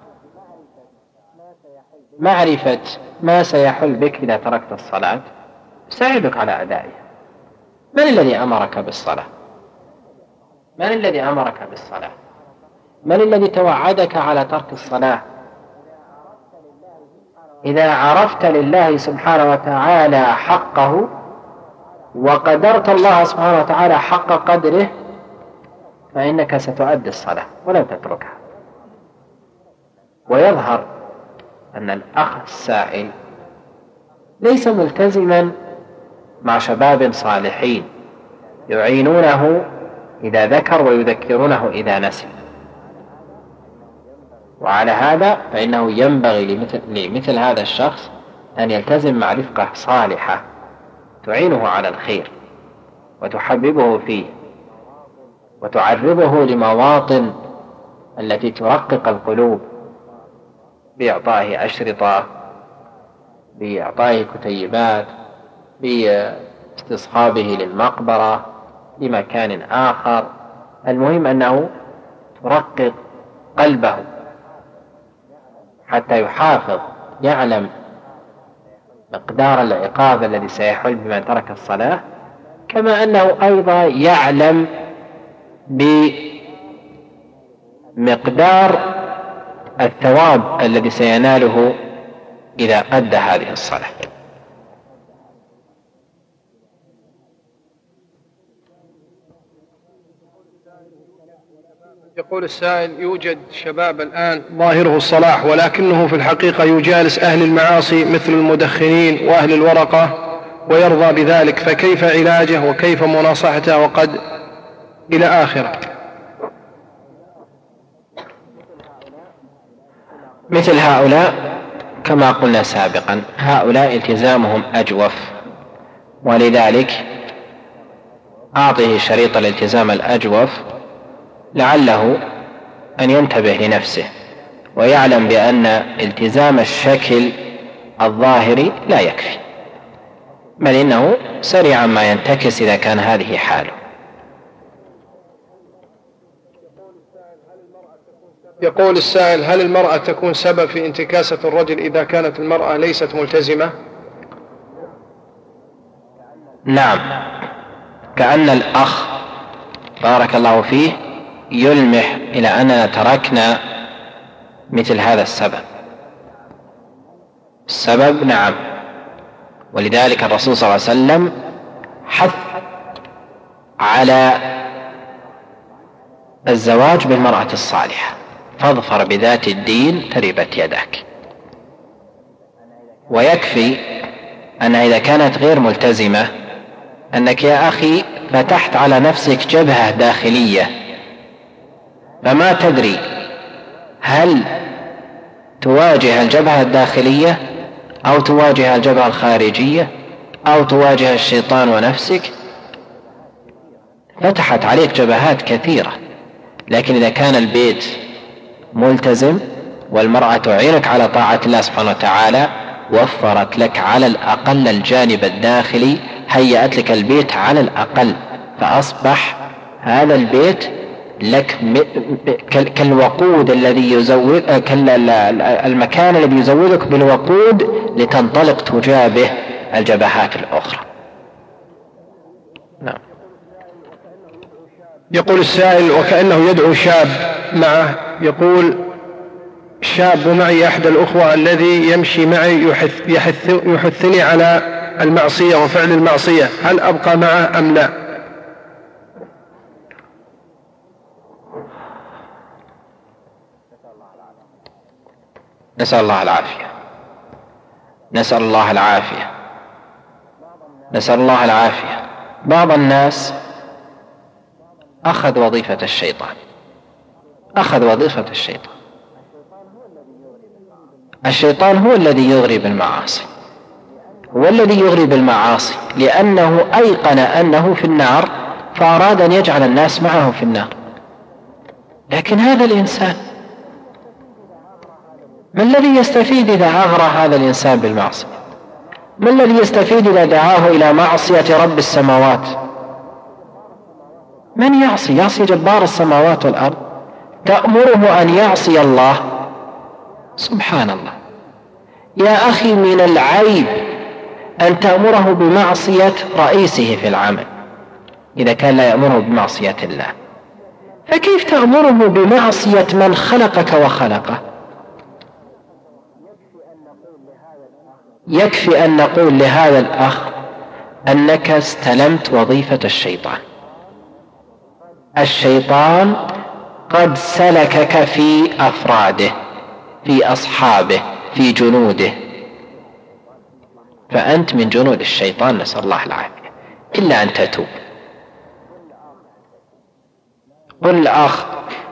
معرفة ما سيحل بك إذا تركت الصلاة يساعدك على أدائها. من الذي أمرك بالصلاة؟ من الذي أمرك بالصلاة؟ من الذي توعدك على ترك الصلاة؟ إذا عرفت لله سبحانه وتعالى حقه وقدرت الله سبحانه وتعالى حق قدره فإنك ستؤدي الصلاة ولن تتركها. ويظهر أن الأخ السائل ليس ملتزما مع شباب صالحين يعينونه إذا ذكر ويذكرونه إذا نسي، وعلى هذا فإنه ينبغي لمثل, لمثل هذا الشخص أن يلتزم مع رفقة صالحة تعينه على الخير وتحببه فيه وتعرضه لمواطن التي ترقق القلوب بإعطائه أشرطة، بإعطائه كتيبات، باستصحابه للمقبرة لمكان آخر. المهم أنه ترقق قلبه حتى يحافظ، يعلم مقدار العقاب الذي سيحل بمن ترك الصلاة، كما أنه أيضا يعلم مقدار الثواب الذي سيناله إذا أدى هذه الصلاة. يقول السائل: يوجد شباب الآن ظاهره الصلاح ولكنه في الحقيقة يجالس أهل المعاصي مثل المدخنين وأهل الورقة ويرضى بذلك، فكيف علاجه وكيف مناصحته وقد إلى آخره؟ مثل هؤلاء كما قلنا سابقا، هؤلاء التزامهم أجوف، ولذلك أعطه شريط الالتزام الأجوف لعله أن ينتبه لنفسه ويعلم بأن التزام الشكل الظاهري لا يكفي، بل إنه سريعا ما ينتكس إذا كان هذه حاله. يقول السائل: هل المرأة تكون سبب في انتكاسة الرجل إذا كانت المرأة ليست ملتزمة؟ نعم، كأن الأخ بارك الله فيه يلمح إلى أننا تركنا مثل هذا السبب. السبب نعم، ولذلك الرسول صلى الله عليه وسلم حث على الزواج بالمرأة الصالحة، فاظفر بذات الدين تربت يدك. ويكفي أن إذا كانت غير ملتزمة أنك يا أخي فتحت على نفسك جبهة داخلية، فما تدري هل تواجه الجبهة الداخلية أو تواجه الجبهة الخارجية أو تواجه الشيطان ونفسك. فتحت عليك جبهات كثيرة، لكن إذا كان البيت ملتزم والمرأة تعينك على طاعة الله سبحانه وتعالى، وفرت لك على الأقل الجانب الداخلي، هيأت لك البيت على الأقل، فأصبح هذا البيت لك كالوقود الذي يزود، المكان الذي يزودك بالوقود لتنطلق تجابه الجبهات الأخرى. نعم. يقول السائل: وكأنه يدعو شاب معه، يقول: شاب معي أحد الأخوة الذي يمشي معي يحث يحث يحثني على المعصية وفعل المعصية، هل أبقى معه أم لا؟ نسأل الله العافية، نسأل الله العافية، نسأل الله العافية. بعض الناس أخذ وظيفة الشيطان، أخذ وظيفة الشيطان. الشيطان هو الذي يغري بالمعاصي، هو الذي يغري بالمعاصي، لأنه أيقن أنه في النار فأراد أن يجعل الناس معه في النار. لكن هذا الإنسان ما الذي يستفيد إذا أغرى هذا الإنسان بالمعصية؟ ما الذي يستفيد إذا دعاه إلى معصية رب السماوات؟ من يعصي؟ يعصي جبار السماوات والأرض، تأمره أن يعصي الله؟ سبحان الله. يا أخي، من العيب أن تأمره بمعصية رئيسه في العمل إذا كان لا يأمره بمعصية الله، فكيف تأمره بمعصية من خلقك وخلقه؟ يكفي أن نقول لهذا الأخ أنك استلمت وظيفة الشيطان. الشيطان قد سلكك في أفراده، في أصحابه، في جنوده، فأنت من جنود الشيطان، نسأل الله العافية، إلا أن تتوب. قل الأخ: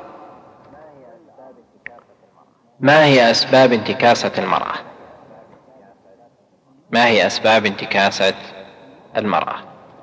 ما هي أسباب انتكاسة المرأة؟ ما هي أسباب انتكاسة المرأة؟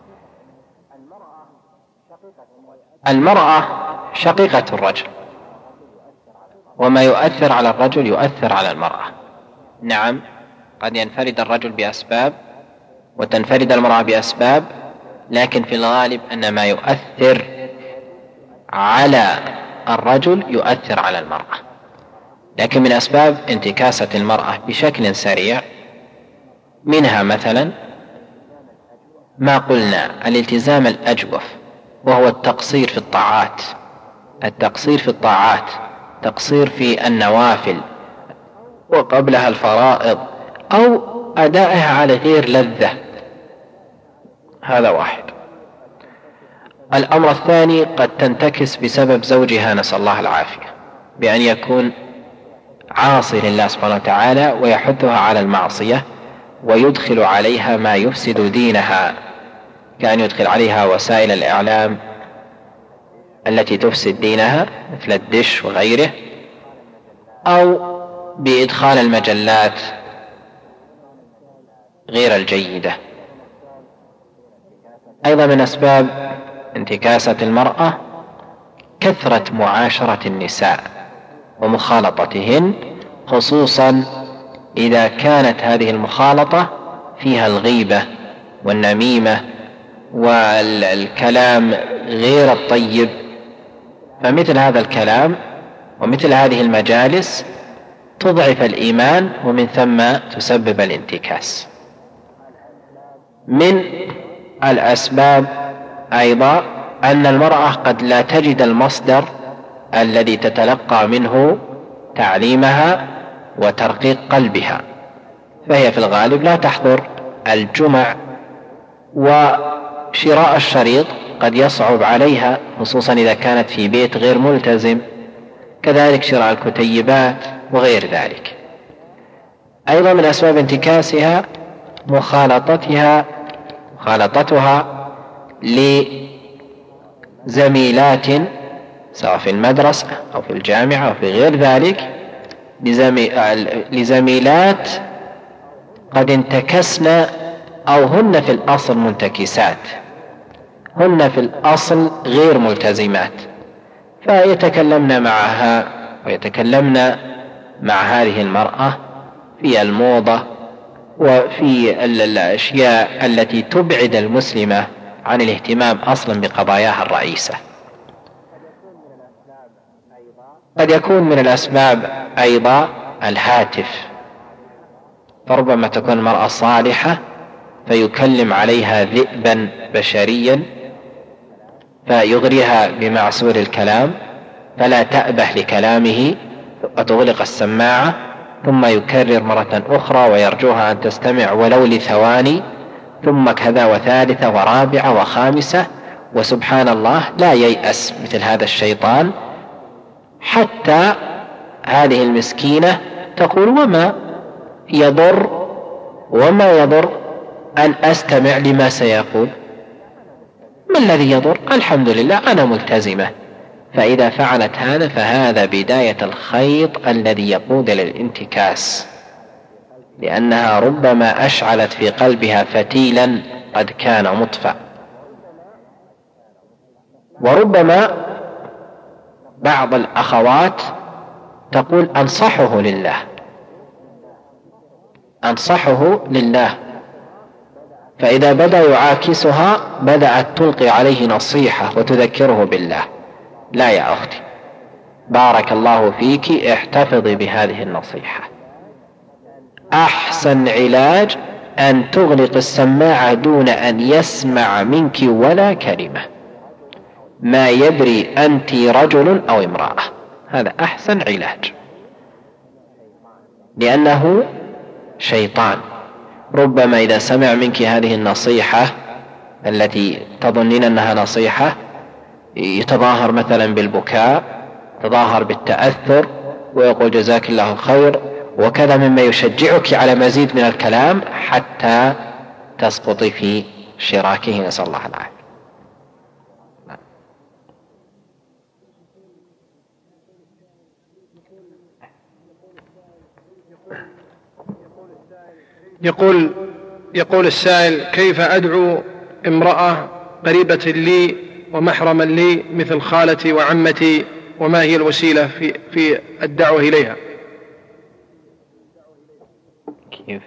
المرأة شقيقة الرجل، وما يؤثر على الرجل يؤثر على المرأة. نعم، قد ينفرد الرجل بأسباب وتنفرد المرأة بأسباب، لكن في الغالب أن ما يؤثر على الرجل يؤثر على المرأة. لكن من أسباب انتكاسة المرأة بشكل سريع منها مثلا ما قلنا الالتزام الأجوف، وهو التقصير في الطاعات. التقصير في الطاعات تقصير في النوافل وقبلها الفرائض، أو أدائها على غير لذة، هذا واحد. الأمر الثاني قد تنتكس بسبب زوجها، نسأل الله العافية، بأن يكون عاصي لله سبحانه وتعالى ويحثها على المعصية ويدخل عليها ما يفسد دينها، كأن يدخل عليها وسائل الإعلام التي تفسد دينها مثل الدش وغيره، أو بإدخال المجلات غير الجيدة. أيضا من أسباب انتكاسة المرأة كثرة معاشرة النساء ومخالطتهن، خصوصا إذا كانت هذه المخالطة فيها الغيبة والنميمة والكلام غير الطيب، فمثل هذا الكلام ومثل هذه المجالس تضعف الإيمان، ومن ثم تسبب الانتكاس. من الأسباب أيضا أن المرأة قد لا تجد المصدر الذي تتلقى منه تعليمها وترقيق قلبها، فهي في الغالب لا تحضر الجمع، وشراء الشريط قد يصعب عليها خصوصا إذا كانت في بيت غير ملتزم، كذلك شراء الكتيبات وغير ذلك. أيضا من أسباب انتكاسها مخالطتها مخالطتها لزميلات سواء في المدرسة أو في الجامعة أو في غير ذلك، لزميلات قد انتكسن أو هن في الأصل منتكسات، هن في الأصل غير ملتزمات، فيتكلمن معها ويتكلمن مع هذه المرأة في الموضة وفي الأشياء التي تبعد المسلمة عن الاهتمام أصلا بقضاياها الرئيسة. قد يكون من الأسباب أيضا الهاتف، فربما تكون المرأة صالحة فيكلم عليها ذئبا بشريا فيغريها بمعسول الكلام فلا تأبه لكلامه وتغلق السماعة، ثم يكرر مرة أخرى ويرجوها أن تستمع ولو لثواني، ثم كذا وثالثة ورابعة وخامسة، وسبحان الله لا ييأس مثل هذا الشيطان، حتى هذه المسكينة تقول وما يضر وما يضر أن أستمع لما سيقول، ما الذي يضر؟ الحمد لله أنا ملتزمة. فإذا فعلت هذا فهذا بداية الخيط الذي يقود للانتكاس، لأنها ربما أشعلت في قلبها فتيلا قد كان مطفأ. وربما بعض الأخوات تقول أنصحه لله أنصحه لله فإذا بدأ يعاكسها بدأت تلقي عليه نصيحة وتذكره بالله. لا يا أختي، بارك الله فيك، احتفظي بهذه النصيحة. أحسن علاج أن تغلق السماعة دون أن يسمع منك ولا كلمة، ما يدري أنت رجل أو امرأة، هذا أحسن علاج، لأنه شيطان. ربما إذا سمع منك هذه النصيحة التي تظنين أنها نصيحة يتظاهر مثلا بالبكاء، يتظاهر بالتأثر ويقول جزاك الله خير وكذا، مما يشجعك على مزيد من الكلام حتى تسقطي في شراكه، نسأل الله العافية. يقول يقول السائل: كيف أدعو امرأة قريبة لي ومحرما لي مثل خالتي وعمتي، وما هي الوسيلة في في الدعوة إليها؟ كيف؟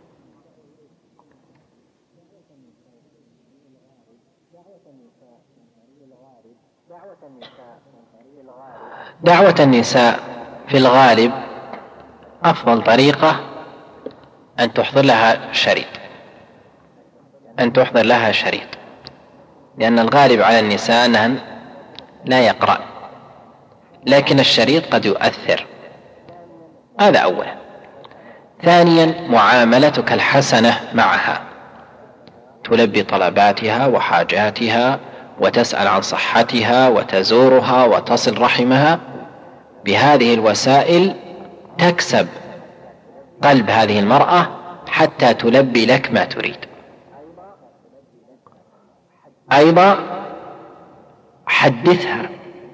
دعوة النساء في الغالب أفضل طريقة أن تحضر لها شريط أن تحضر لها شريط لأن الغالب على النساء أنهن لا يقرأ، لكن الشريط قد يؤثر. هذا أولا. ثانيا معاملتك الحسنة معها، تلبي طلباتها وحاجاتها وتسأل عن صحتها وتزورها وتصل رحمها. بهذه الوسائل تكسب قلب هذه المرأة حتى تلبي لك ما تريد. أيضا حدثها،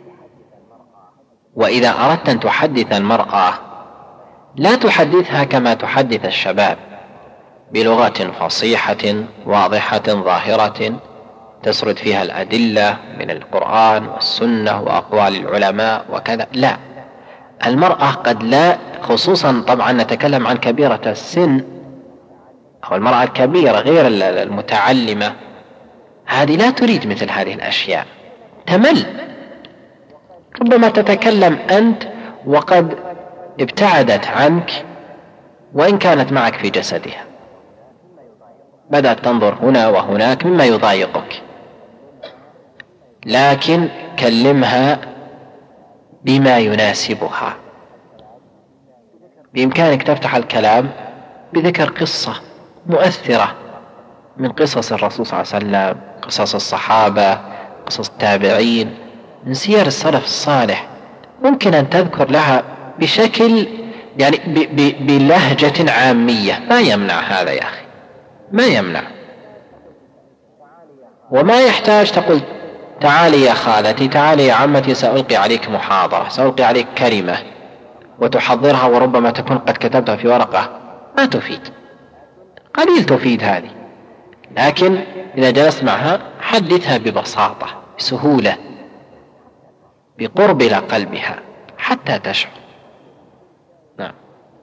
وإذا أردت أن تحدث المرأة لا تحدثها كما تحدث الشباب بلغة فصيحة واضحة ظاهرة تسرد فيها الأدلة من القرآن والسنة وأقوال العلماء وكذا. لا، المرأة قد لا، خصوصا طبعا نتكلم عن كبيرة السن أو المرأة الكبيرة غير المتعلمة، هذه لا تريد مثل هذه الأشياء، تمل. ربما تتكلم أنت وقد ابتعدت عنك وإن كانت معك في جسدها، بدأت تنظر هنا وهناك مما يضايقك، لكن كلمها بما يناسبها. بإمكانك تفتح الكلام بذكر قصة مؤثرة من قصص الرسول صلى الله عليه وسلم، قصص الصحابة، قصص التابعين، من سير السلف الصالح. ممكن أن تذكر لها بشكل يعني بلهجة عامية، ما يمنع هذا يا أخي، ما يمنع. وما يحتاج تقول تعالي يا خالتي، تعالي يا عمتي، سألقي عليك محاضرة، سألقي عليك كلمة، وتحضرها وربما تكون قد كتبتها في ورقة، ما تفيد، قليل تفيد هذه. لكن إذا جلست معها حدثها ببساطة، بسهولة، بقرب إلى قلبها حتى تشعر. نعم.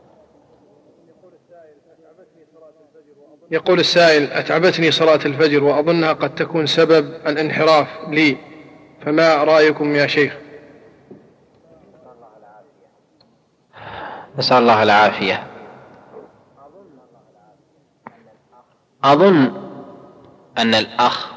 يقول السائل: أتعبتني صلاة الفجر وأظنها قد تكون سبب الانحراف لي، فما رأيكم يا شيخ؟ نسأل الله العافية. أظن أن الأخ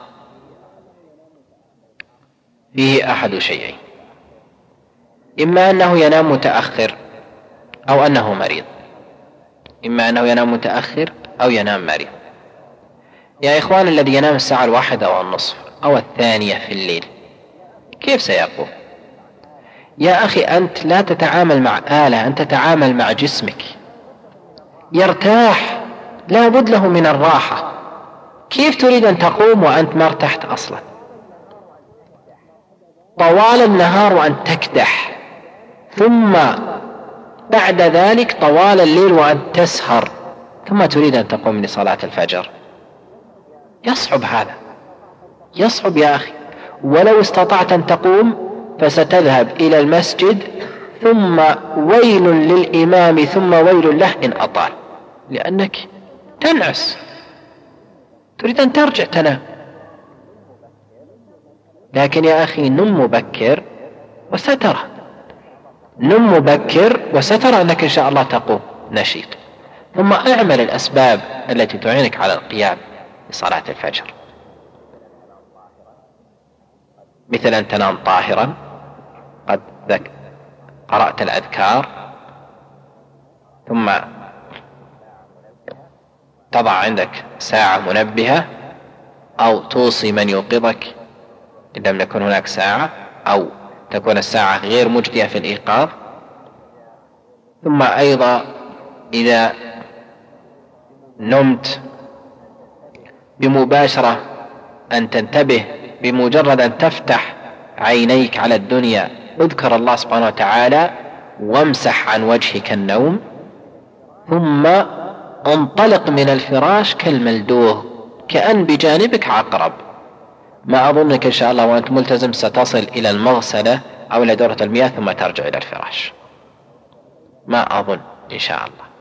فيه أحد شيئين: إما أنه ينام متأخر أو أنه مريض، إما أنه ينام متأخر أو ينام مريض. يا إخوان، الذي ينام الساعة الواحدة أو النصف أو الثانية في الليل كيف سيقوم؟ يا أخي، أنت لا تتعامل مع آلة، أنت تتعامل مع جسمك، يرتاح، لا بد له من الراحة. كيف تريد أن تقوم وأنت ما ارتحت أصلا؟ طوال النهار وأنت تكدح، ثم بعد ذلك طوال الليل وأنت تسهر، ثم تريد أن تقوم لصلاة الفجر. يصعب هذا، يصعب يا أخي. ولو استطعت أن تقوم فستذهب إلى المسجد، ثم ويل للإمام ثم ويل له إن أطال، لأنك تنعس، تريد أن ترجع تنام. لكن يا أخي، نم مبكر وسترى، نم مبكر وسترى أنك إن شاء الله تقوم نشيط. ثم اعمل الأسباب التي تعينك على القيام لصلاة الفجر، مثل أن تنام طاهرا، قد قرأت الأذكار، ثم تضع عندك ساعة منبهة، أو توصي من يوقظك إن لم يكن هناك ساعة، أو تكون الساعة غير مجدية في الإيقاظ. ثم أيضا إذا نمت بمباشرة أن تنتبه، بمجرد أن تفتح عينيك على الدنيا اذكر الله سبحانه وتعالى وامسح عن وجهك النوم، ثم انطلق من الفراش كالملدوغ، كأن بجانبك عقرب. ما أظنك إن شاء الله وأنت ملتزم ستصل إلى المغسلة أو إلى دورة المياه ثم ترجع إلى الفراش، ما أظن إن شاء الله.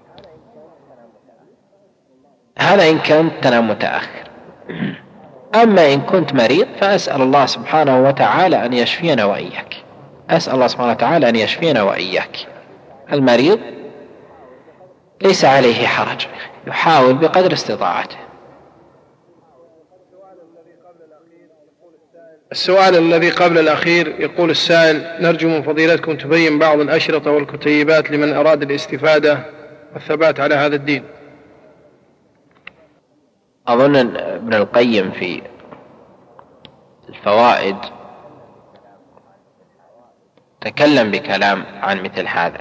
هذا إن كنت تنام متأخر. أما إن كنت مريض فأسأل الله سبحانه وتعالى أن يشفينا وإياك، أسأل الله سبحانه وتعالى أن يشفينا وإياك. المريض ليس عليه حرج، يحاول بقدر استطاعته. السؤال الذي قبل الأخير يقول السائل: نرجو من فضيلتكم تبين بعض الأشرطة والكتيبات لمن أراد الاستفادة والثبات على هذا الدين. أظن ابن القيم في الفوائد تكلم بكلام عن مثل هذا،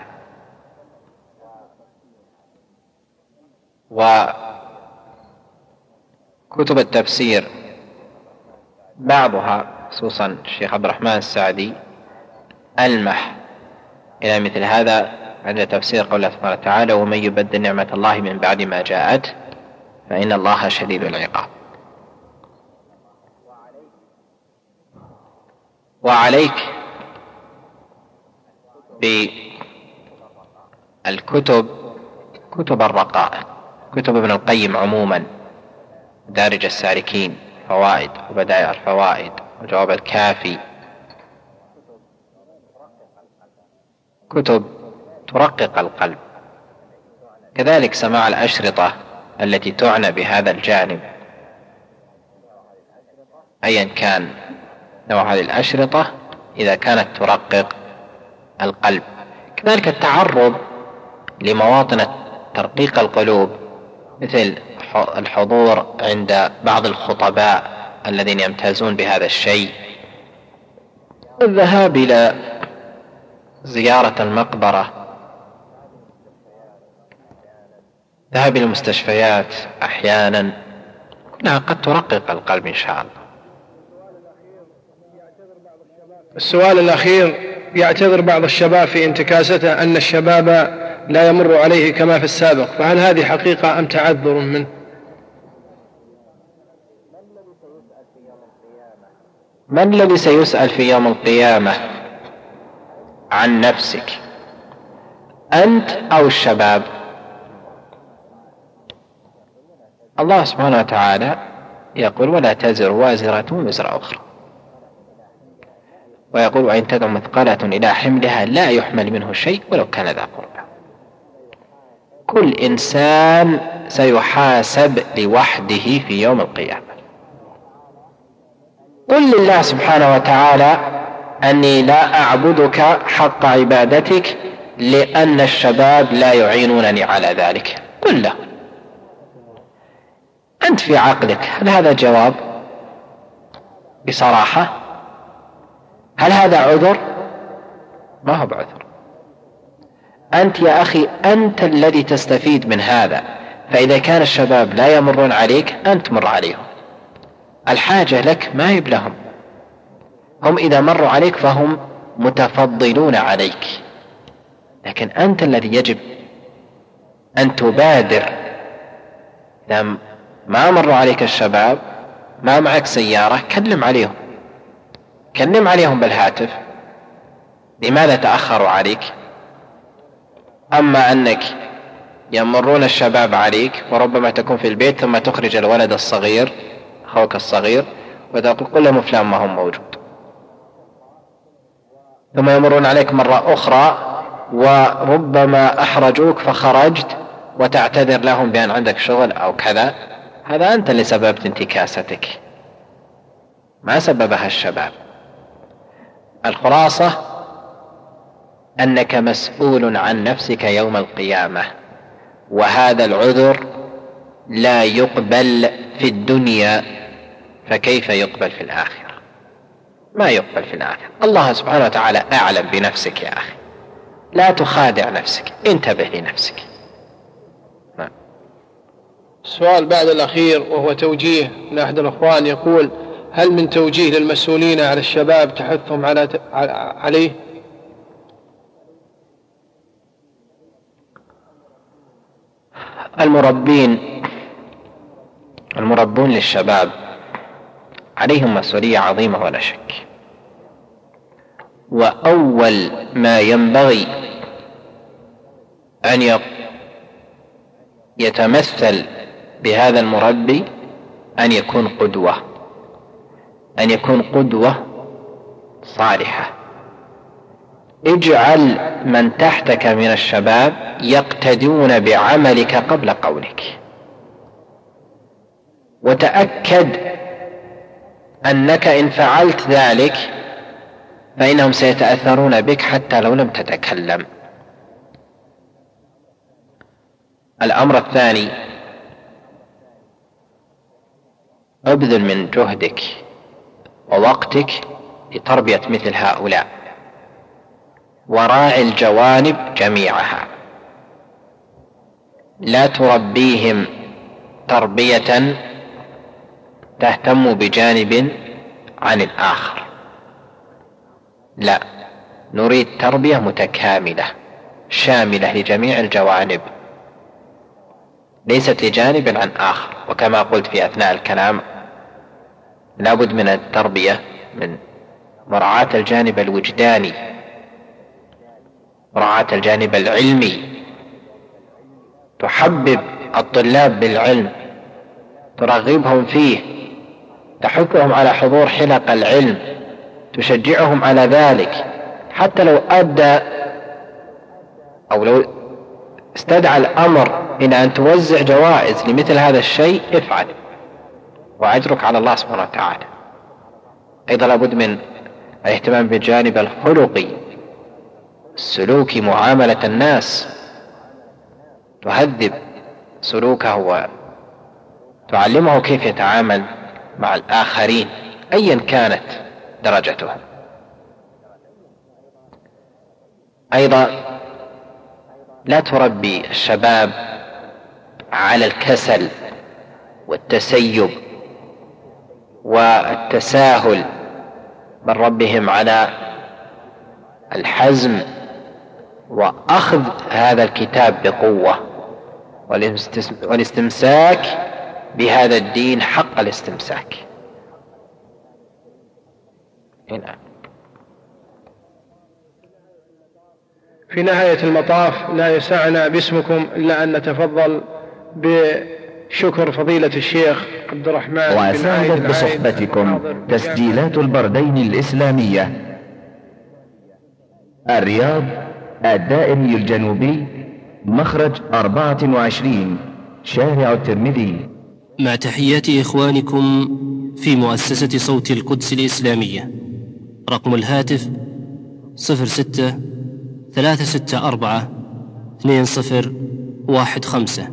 وكتب التفسير بعضها خصوصا الشيخ عبد الرحمن السعدي ألمح إلى مثل هذا عند تفسير قوله سبحانه وتعالى: ومن يبدل نعمة الله من بعد ما جاءت فإن الله شديد العقاب. وعليك بالكتب كتب الرقائق، كتب ابن القيم عموما، دارج السالكين، فوائد وبدائع الفوائد وجواب الكافي، كتب ترقق القلب. كذلك سماع الأشرطة التي تعنى بهذا الجانب أيا كان نوع هذه الأشرطة إذا كانت ترقق القلب. كذلك التعرض لمواطن ترقيق القلوب مثل الحضور عند بعض الخطباء الذين يمتازون بهذا الشيء، الذهاب إلى زيارة المقبرة، ذهاب إلى المستشفيات أحيانا، كلها قد ترقق القلب إن شاء الله. السؤال الأخير: يعتذر بعض الشباب في انتكاسته أن الشباب لا يمر عليه كما في السابق، فهل هذه حقيقة أم تعذر منه؟ من الذي سيسأل في يوم القيامة عن نفسك، أنت أو الشباب؟ الله سبحانه وتعالى يقول: ولا تزر وازرة وزر أخرى، ويقول: وإن تدع مثقلة إلى حملها لا يحمل منه شيء ولو كان ذا قربى. كل إنسان سيحاسب لوحده في يوم القيامة. قل لله سبحانه وتعالى: أني لا أعبدك حق عبادتك لأن الشباب لا يعينونني على ذلك. قل له أنت في عقلك، هل هذا جواب بصراحة؟ هل هذا عذر؟ ما هو بعذر. أنت يا أخي أنت الذي تستفيد من هذا، فإذا كان الشباب لا يمرون عليك أنت مر عليهم. الحاجة لك ما هي لهم، هم إذا مروا عليك فهم متفضلون عليك، لكن أنت الذي يجب أن تبادر. إذا ما مروا عليك الشباب، ما معك سيارة، كلم عليهم، كلم عليهم بالهاتف، لماذا تأخروا عليك؟ أما أنك يمرون الشباب عليك وربما تكون في البيت ثم تخرج الولد الصغير أخوك الصغير وتقول: قل لهم فلان ما هم موجود، ثم يمرون عليك مرة أخرى وربما أحرجوك فخرجت وتعتذر لهم بأن عندك شغل أو كذا، هذا أنت اللي سببت انتكاستك، ما سببها الشباب. الخلاصة أنك مسؤول عن نفسك يوم القيامة، وهذا العذر لا يقبل في الدنيا، فكيف يقبل في الآخرة؟ ما يقبل في الآخرة. الله سبحانه وتعالى أعلم بنفسك يا أخي، لا تخادع نفسك، انتبه لنفسك. ما. السؤال بعد الأخير وهو توجيه لأحد الأخوان، يقول: هل من توجيه للمسؤولين على الشباب تحثهم على ت... عليه؟ المربين المربون للشباب عليهم مسؤولية عظيمة ولا شك، وأول ما ينبغي أن يتمثل بهذا المربي أن يكون قدوة، أن يكون قدوة صالحة. اجعل من تحتك من الشباب يقتدون بعملك قبل قولك، وتأكد أنك إن فعلت ذلك فإنهم سيتأثرون بك حتى لو لم تتكلم. الأمر الثاني: ابذل من جهدك ووقتك لتربية مثل هؤلاء، وراعي الجوانب جميعها، لا تربيهم تربية تهتم بجانب عن الآخر، لا، نريد تربية متكاملة شاملة لجميع الجوانب، ليست لجانب عن آخر. وكما قلت في أثناء الكلام، لابد من التربية من مراعاة الجانب الوجداني، مراعاة الجانب العلمي، تحبب الطلاب بالعلم، ترغبهم فيه، تحثهم على حضور حلق العلم، تشجعهم على ذلك، حتى لو أدى أو لو استدعى الأمر إلى أن توزع جوائز لمثل هذا الشيء افعل، وأجرك على الله سبحانه وتعالى. أيضا لابد من الاهتمام بالجانب الخلقي السلوكي، معاملة الناس، تهذب سلوكه وتعلمه كيف يتعامل مع الآخرين أيا كانت درجته. أيضا لا تربي الشباب على الكسل والتسيب والتساهل، بل ربهم على الحزم وأخذ هذا الكتاب بقوة والاستمساك بهذا الدين حق الاستمساك. هنا في نهاية المطاف لا يسعنا باسمكم إلا أن نتفضل بشكر فضيلة الشيخ عبد الرحمن بن عايد. وأسعدت بصحبتكم تسجيلات البردين الإسلامية، الرياض، الدائري الجنوبي، مخرج أربعة وعشرين، شارع الترمذي. مع تحيات إخوانكم في مؤسسة صوت القدس الإسلامية. رقم الهاتف صفر ستة ثلاثة ستة أربعة اثنين صفر واحد خمسة،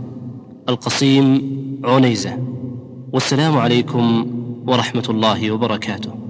القصيم عنيزة. والسلام عليكم ورحمة الله وبركاته.